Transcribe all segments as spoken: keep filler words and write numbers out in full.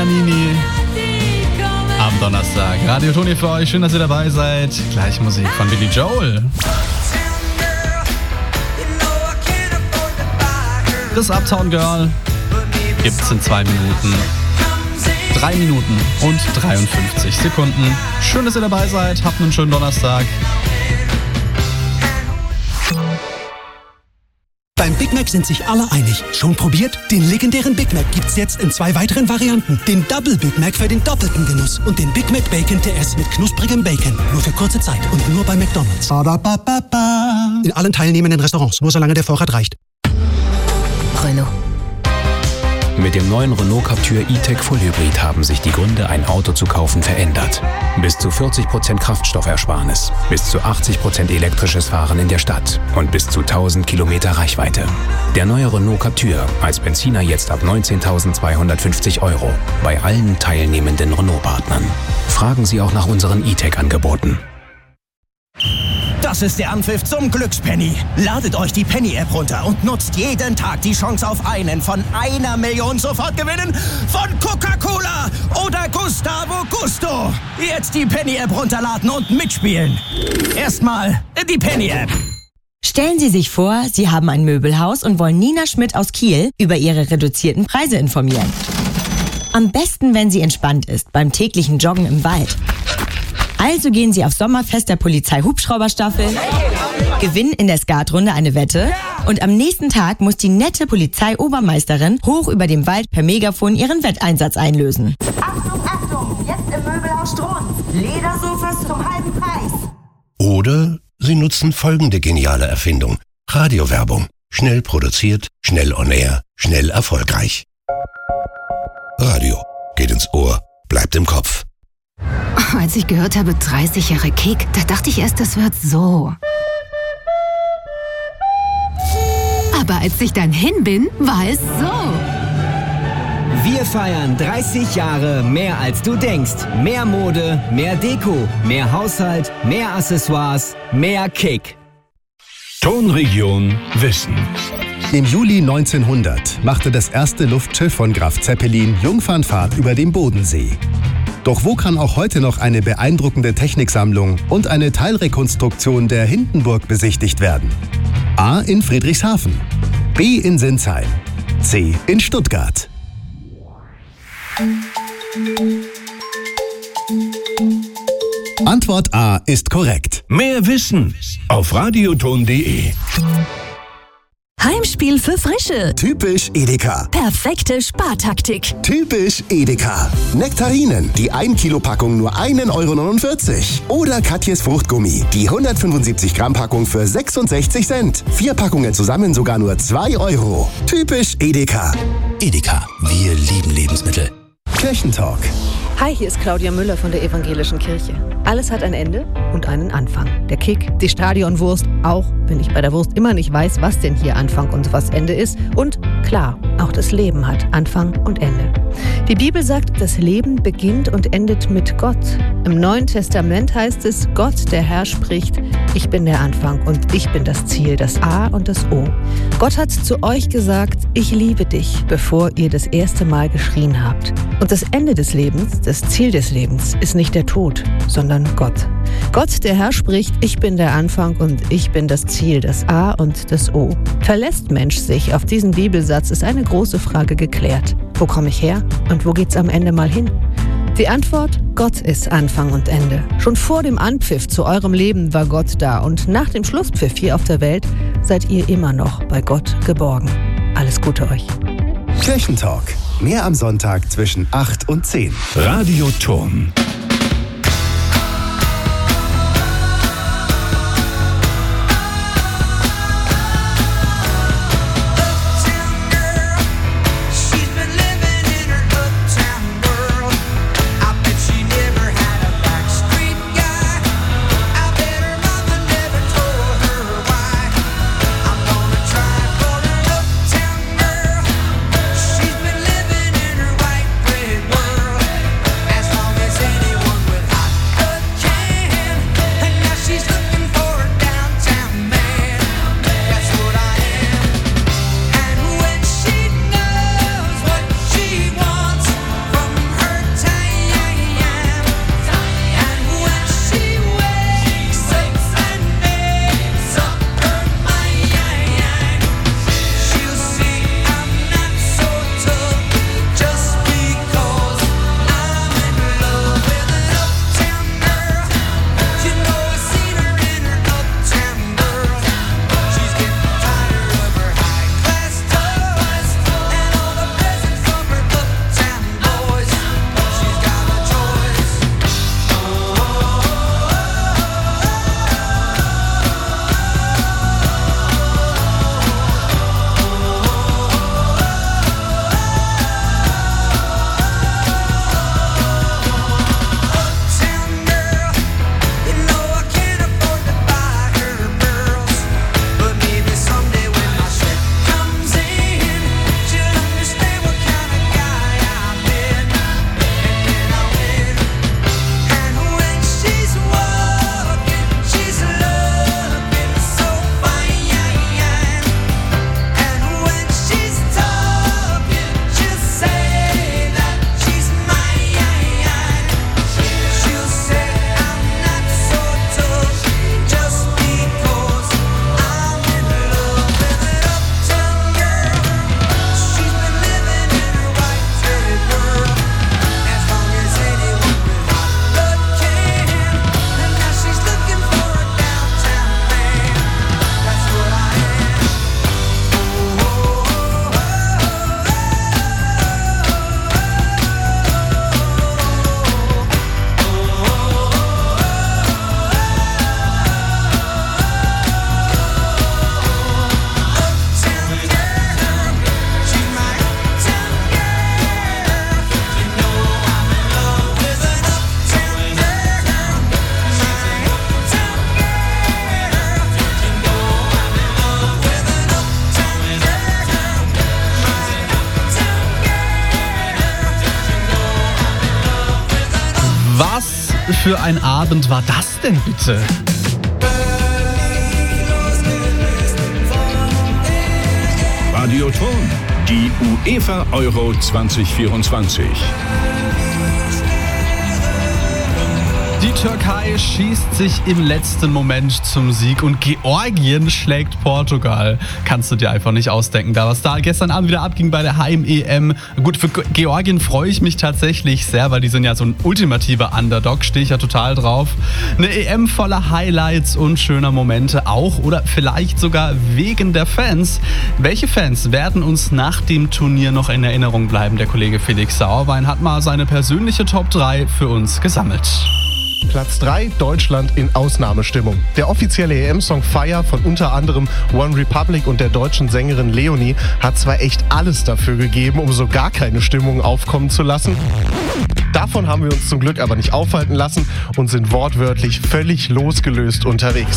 Nini am Donnerstag. Radio Toni für euch, schön, dass ihr dabei seid. Gleich Musik von Billy Joel. Das Uptown Girl gibt's in zwei Minuten. Drei Minuten und dreiundfünfzig Sekunden. Schön, dass ihr dabei seid. Habt einen schönen Donnerstag. Beim Big Mac sind sich alle einig. Schon probiert? Den legendären Big Mac gibt's jetzt in zwei weiteren Varianten. Den Double Big Mac für den doppelten Genuss und den Big Mac Bacon T S mit knusprigem Bacon. Nur für kurze Zeit und nur bei McDonald's. In allen teilnehmenden Restaurants. Nur solange der Vorrat reicht. Renault. Mit dem neuen Renault Captur E-Tech Full Hybrid haben sich die Gründe, ein Auto zu kaufen, verändert. Bis zu vierzig Prozent Kraftstoffersparnis, bis zu achtzig Prozent elektrisches Fahren in der Stadt und bis zu tausend Kilometer Reichweite. Der neue Renault Captur als Benziner jetzt ab neunzehntausendzweihundertfünfzig Euro bei allen teilnehmenden Renault-Partnern. Fragen Sie auch nach unseren E-Tech-Angeboten. Das ist der Anpfiff zum Glückspenny. Ladet euch die Penny-App runter und nutzt jeden Tag die Chance auf einen von einer Million Sofortgewinnen von Coca-Cola oder Gustavo Gusto. Jetzt die Penny-App runterladen und mitspielen. Erstmal die Penny-App. Stellen Sie sich vor, Sie haben ein Möbelhaus und wollen Nina Schmidt aus Kiel über ihre reduzierten Preise informieren. Am besten, wenn sie entspannt ist beim täglichen Joggen im Wald. Also gehen Sie auf Sommerfest der Polizei-Hubschrauberstaffel, gewinnen in der Skatrunde eine Wette und am nächsten Tag muss die nette Polizei-Obermeisterin hoch über dem Wald per Megafon ihren Wetteinsatz einlösen. Achtung, Achtung, jetzt im Möbelhaus Strunz. Ledersofas zum halben Preis. Oder Sie nutzen folgende geniale Erfindung. Radiowerbung. Schnell produziert, schnell on air, schnell erfolgreich. Radio. Geht ins Ohr, bleibt im Kopf. Als ich gehört habe, dreißig Jahre Kick, da dachte ich erst, das wird so. Aber als ich dann hin bin, war es so. Wir feiern dreißig Jahre mehr als du denkst. Mehr Mode, mehr Deko, mehr Haushalt, mehr Accessoires, mehr Kick. Tonregion Wissen. Im Juli neunzehnhundert machte das erste Luftschiff von Graf Zeppelin Jungfernfahrt über den Bodensee. Doch wo kann auch heute noch eine beeindruckende Techniksammlung und eine Teilrekonstruktion der Hindenburg besichtigt werden? A. in Friedrichshafen, B. in Sinsheim, C. in Stuttgart. Antwort A ist korrekt. Mehr Wissen auf radioton punkt de. Heimspiel für Frische. Typisch Edeka. Perfekte Spartaktik. Typisch Edeka. Nektarinen, die ein Kilo Packung nur ein Euro neunundvierzig. Oder Katjes Fruchtgummi, die hundertfünfundsiebzig Gramm Packung für sechsundsechzig Cent. Vier Packungen zusammen sogar nur zwei Euro. Typisch Edeka. Edeka, wir lieben Lebensmittel. Kirchentalk. Hi, hier ist Claudia Müller von der Evangelischen Kirche. Alles hat ein Ende und einen Anfang. Der Kick, die Stadionwurst, auch wenn ich bei der Wurst immer nicht weiß, was denn hier Anfang und was Ende ist. Und klar, auch das Leben hat Anfang und Ende. Die Bibel sagt, das Leben beginnt und endet mit Gott. Im Neuen Testament heißt es, Gott, der Herr, spricht, ich bin der Anfang und ich bin das Ziel, das A und das O. Gott hat zu euch gesagt, ich liebe dich, bevor ihr das erste Mal geschrien habt. Und das Ende des Lebens, das Ziel des Lebens, ist nicht der Tod, sondern Gott. Gott, der Herr, spricht, ich bin der Anfang und ich bin das Ziel, das A und das O. Verlässt Mensch sich auf diesen Bibelsatz, ist eine große Frage geklärt. Wo komme ich her und wo geht's am Ende mal hin? Die Antwort, Gott ist Anfang und Ende. Schon vor dem Anpfiff zu eurem Leben war Gott da und nach dem Schlusspfiff hier auf der Welt seid ihr immer noch bei Gott geborgen. Alles Gute euch. Kirchentalk. Mehr am Sonntag zwischen acht und zehn. Radioton. As long as it Was für ein Abend war das denn bitte? Radioton, die UEFA Euro zwanzig vierundzwanzig. Die Türkei schießt sich im letzten Moment zum Sieg und Georgien schlägt Portugal. Kannst du dir einfach nicht ausdenken, da was da gestern Abend wieder abging bei der Heim-E M. Gut, für Georgien freue ich mich tatsächlich sehr, weil die sind ja so ein ultimativer Underdog, stehe ich ja total drauf. Eine E M voller Highlights und schöner Momente auch oder vielleicht sogar wegen der Fans. Welche Fans werden uns nach dem Turnier noch in Erinnerung bleiben? Der Kollege Felix Sauerwein hat mal seine persönliche Top drei für uns gesammelt. Platz drei, Deutschland in Ausnahmestimmung. Der offizielle E M-Song Fire von unter anderem One Republic und der deutschen Sängerin Leonie hat zwar echt alles dafür gegeben, um so gar keine Stimmung aufkommen zu lassen. Davon haben wir uns zum Glück aber nicht aufhalten lassen und sind wortwörtlich völlig losgelöst unterwegs.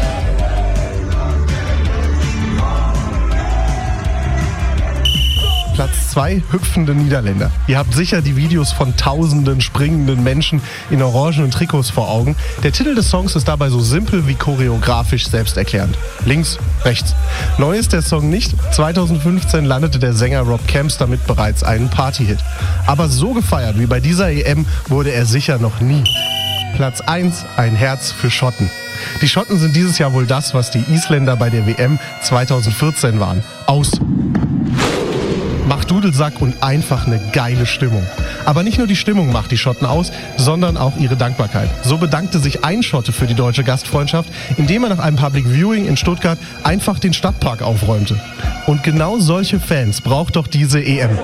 Platz zwei, hüpfende Niederländer. Ihr habt sicher die Videos von tausenden springenden Menschen in orangenen Trikots vor Augen. Der Titel des Songs ist dabei so simpel wie choreografisch selbsterklärend. Links, rechts. Neu ist der Song nicht. zweitausendfünfzehn landete der Sänger Rob Camps damit bereits einen Partyhit. Aber so gefeiert wie bei dieser E M wurde er sicher noch nie. Platz eins, ein Herz für Schotten. Die Schotten sind dieses Jahr wohl das, was die Isländer bei der W M zweitausendvierzehn waren. Aus. Macht Dudelsack und einfach eine geile Stimmung. Aber nicht nur die Stimmung macht die Schotten aus, sondern auch ihre Dankbarkeit. So bedankte sich ein Schotte für die deutsche Gastfreundschaft, indem er nach einem Public Viewing in Stuttgart einfach den Stadtpark aufräumte. Und genau solche Fans braucht doch diese E M.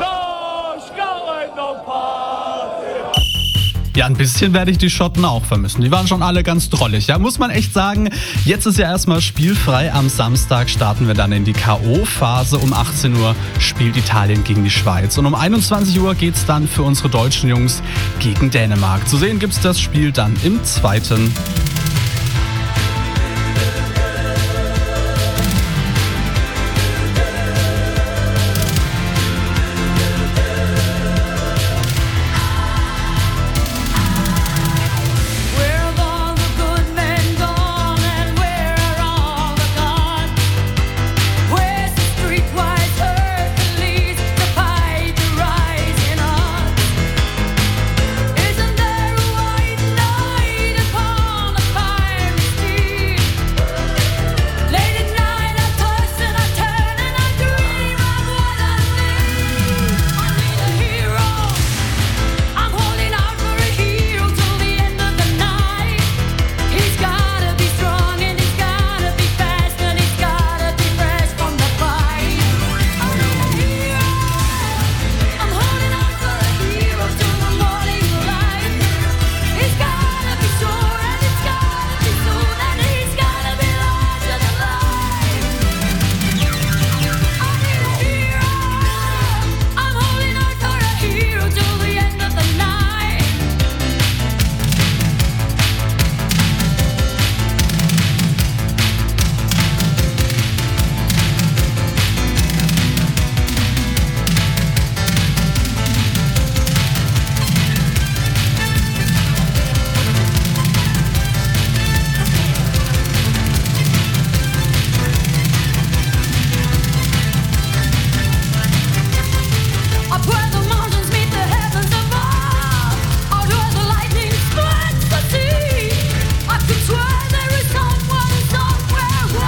Ja, ein bisschen werde ich die Schotten auch vermissen. Die waren schon alle ganz drollig. Ja, muss man echt sagen, jetzt ist ja erstmal spielfrei. Am Samstag starten wir dann in die K O-Phase. Um achtzehn Uhr spielt Italien gegen die Schweiz. Und um einundzwanzig Uhr geht's dann für unsere deutschen Jungs gegen Dänemark. Zu sehen gibt's das Spiel dann im zweiten